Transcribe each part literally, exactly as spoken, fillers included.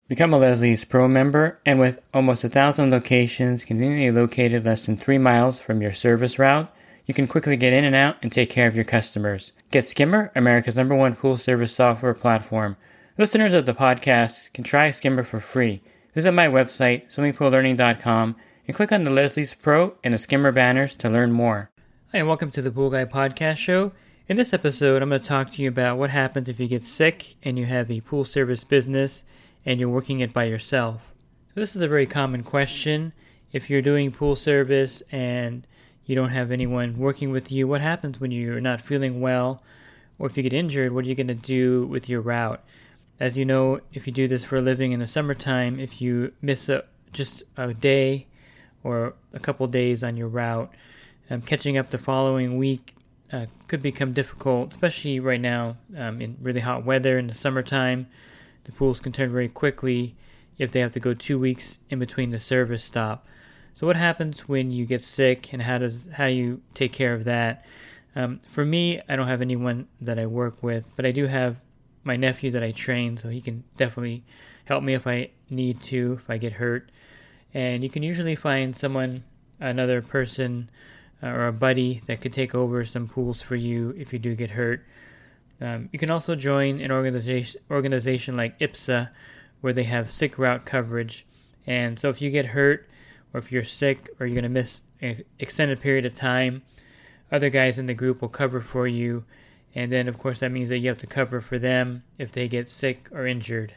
Become a Leslie's Pro member, and with almost a thousand locations conveniently located less than three miles from your service route, you can quickly get in and out and take care of your customers. Get Skimmer, America's number one pool service software platform. Listeners of the podcast can try Skimmer for free. Visit my website, swimming pool learning dot com, and click on the Leslie's Pro and the Skimmer banners to learn more. Hi, and welcome to the Pool Guy Podcast Show. In this episode, I'm going to talk to you about what happens if you get sick and you have a pool service business and you're working it by yourself. So this is a very common question. If you're doing pool service and you don't have anyone working with you, what happens when you're not feeling well, or if you get injured, what are you going to do with your route? As you know, if you do this for a living in the summertime, if you miss a, just a day or a couple days on your route, um, catching up the following week uh, could become difficult, especially right now um, in really hot weather in the summertime. The pools can turn very quickly if they have to go two weeks in between the service stop. So what happens when you get sick, and how does how do you take care of that? Um, for me, I don't have anyone that I work with, but I do have my nephew that I train, so he can definitely help me if I need to, if I get hurt. And you can usually find someone, another person, uh, or a buddy that could take over some pools for you if you do get hurt. Um, you can also join an organization organization like I P S A, where they have sick route coverage. And so if you get hurt, or if you're sick, or you're going to miss an extended period of time, other guys in the group will cover for you. And then, of course, that means that you have to cover for them if they get sick or injured.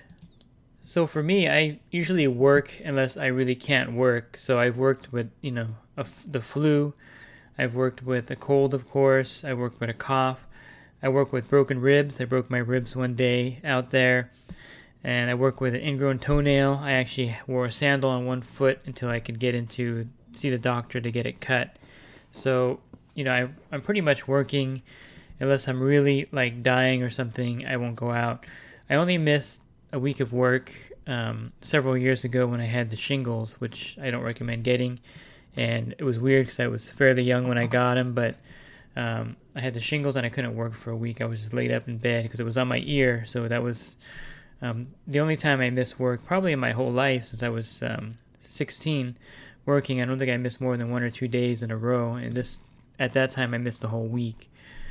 So for me, I usually work unless I really can't work. So I've worked with, you know, a f- the flu. I've worked with a cold, of course. I've worked with a cough. I work with broken ribs. I broke my ribs one day out there. And I work with an ingrown toenail. I actually wore a sandal on one foot until I could get into, see the doctor to get it cut. So, you know, I, I'm pretty much working. Unless I'm really like dying or something, I won't go out. I only missed a week of work um, several years ago when I had the shingles, which I don't recommend getting. And it was weird because I was fairly young when I got them, but um, I had the shingles and I couldn't work for a week. I was just laid up in bed because it was on my ear. So that was um, the only time I missed work, probably in my whole life since I was um, sixteen working. I don't think I missed more than one or two days in a row. And this at that time, I missed a whole week.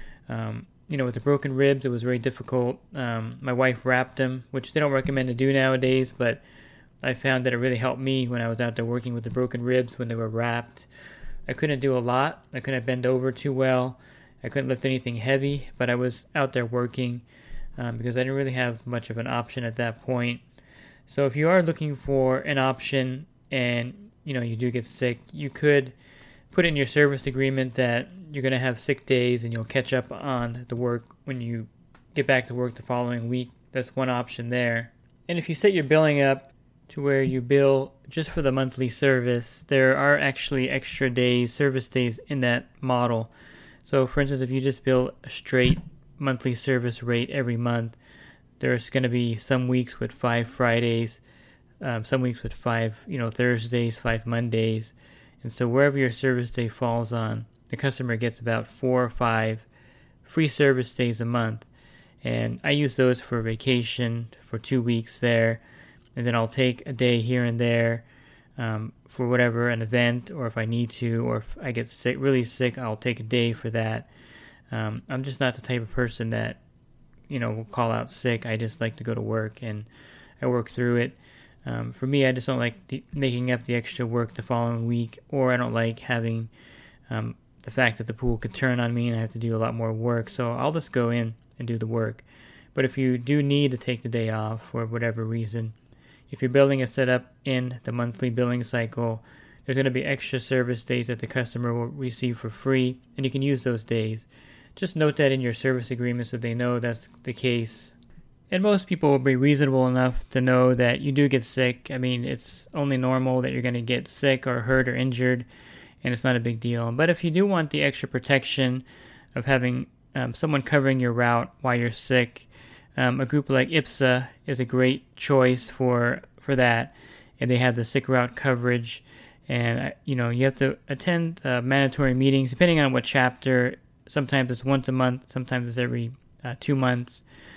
Um, you know, with the broken ribs, it was very difficult. Um, my wife wrapped them, which they don't recommend to do nowadays, but I found that it really helped me when I was out there working with the broken ribs when they were wrapped. I couldn't do a lot. I couldn't bend over too well. I couldn't lift anything heavy, but I was out there working um, because I didn't really have much of an option at that point. So if you are looking for an option and, you know, you do get sick, you could put in your service agreement that you're going to have sick days and you'll catch up on the work when you get back to work the following week. That's one option there. And if you set your billing up to where you bill just for the monthly service, there are actually extra days, service days in that model. So for instance, if you just bill a straight monthly service rate every month, there's going to be some weeks with five Fridays, um, some weeks with five, you know, Thursdays, five Mondays. And so wherever your service day falls on, the customer gets about four or five free service days a month. And I use those for vacation for two weeks there. And then I'll take a day here and there um, for whatever, an event, or if I need to, or if I get sick, really sick, I'll take a day for that. Um, I'm just not the type of person that, you know, will call out sick. I just like to go to work, and I work through it. Um, for me, I just don't like the, making up the extra work the following week, or I don't like having um, the fact that the pool could turn on me and I have to do a lot more work. So I'll just go in and do the work. But if you do need to take the day off for whatever reason, if your billing is set up in the monthly billing cycle, there's going to be extra service days that the customer will receive for free, and you can use those days. Just note that in your service agreement so they know that's the case. And most people will be reasonable enough to know that you do get sick. I mean, it's only normal that you're going to get sick or hurt or injured, and it's not a big deal. But if you do want the extra protection of having um, someone covering your route while you're sick, um, a group like I P S A is a great choice for for that. And they have the sick route coverage. And, uh, you know, you have to attend uh, mandatory meetings, depending on what chapter. Sometimes it's once a month, sometimes it's every uh, two months.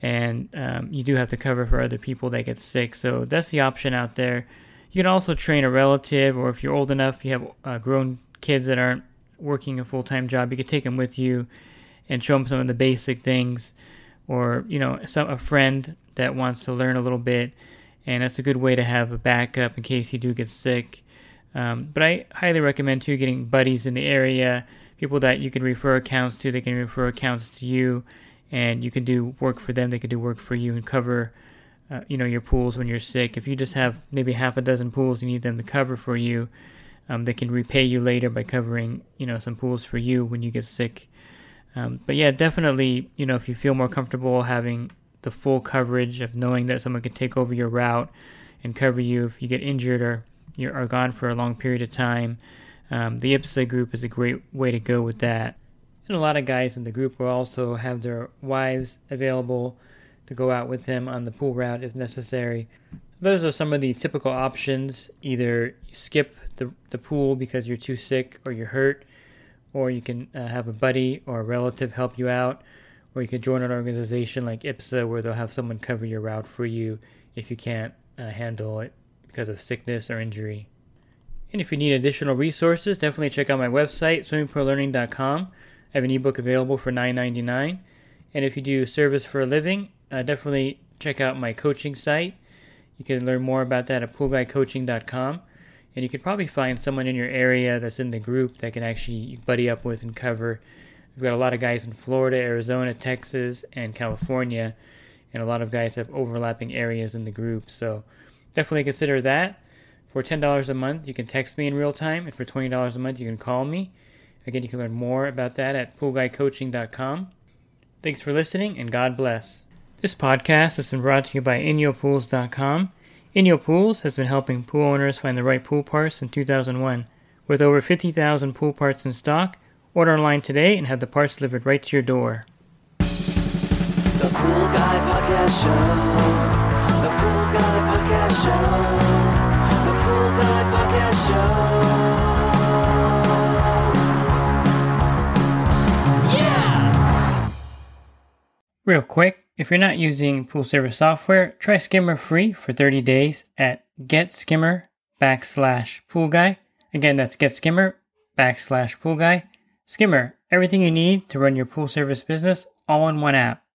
and um, you do have to cover for other people that get sick. So that's the option out there. You can also train a relative, or if you're old enough, you have uh, grown kids that aren't working a full-time job, you could take them with you and show them some of the basic things, or, you know, some a friend that wants to learn a little bit, and that's a good way to have a backup in case you do get sick. Um, but I highly recommend, too, getting buddies in the area, people that you can refer accounts to. They can refer accounts to you, and you can do work for them. They can do work for you and cover, uh, you know, your pools when you're sick. If you just have maybe half a dozen pools you need them to cover for you, um, they can repay you later by covering, you know, some pools for you when you get sick. Um, but yeah, definitely, you know, if you feel more comfortable having the full coverage of knowing that someone can take over your route and cover you if you get injured or you are gone for a long period of time, um, the I P S A group is a great way to go with that. And a lot of guys in the group will also have their wives available to go out with them on the pool route if necessary. Those are some of the typical options. Either you skip the, the pool because you're too sick or you're hurt, or you can uh, have a buddy or a relative help you out, or you can join an organization like I P S A where they'll have someone cover your route for you if you can't uh, handle it because of sickness or injury. And if you need additional resources, definitely check out my website, swimming pro learning dot com. I have an ebook available for nine ninety-nine. And if you do service for a living, uh, definitely check out my coaching site. You can learn more about that at pool guy coaching dot com. And you could probably find someone in your area that's in the group that can actually buddy up with and cover. We've got a lot of guys in Florida, Arizona, Texas, and California. And a lot of guys have overlapping areas in the group. So definitely consider that. For ten dollars a month, you can text me in real time. And for twenty dollars a month, you can call me. Again, you can learn more about that at pool guy coaching dot com. Thanks for listening, and God bless. This podcast has been brought to you by inyo pools dot com. Inyo Pools has been helping pool owners find the right pool parts since two thousand one. With over fifty thousand pool parts in stock, order online today and have the parts delivered right to your door. The Pool Guy Podcast Show. The Pool Guy Podcast Show. The Pool Guy Podcast Show. Yeah! Real quick, if you're not using pool service software, try Skimmer free for thirty days at getskimmer backslash pool guy. Again, that's getskimmer backslash pool guy. Skimmer, everything you need to run your pool service business all in one app.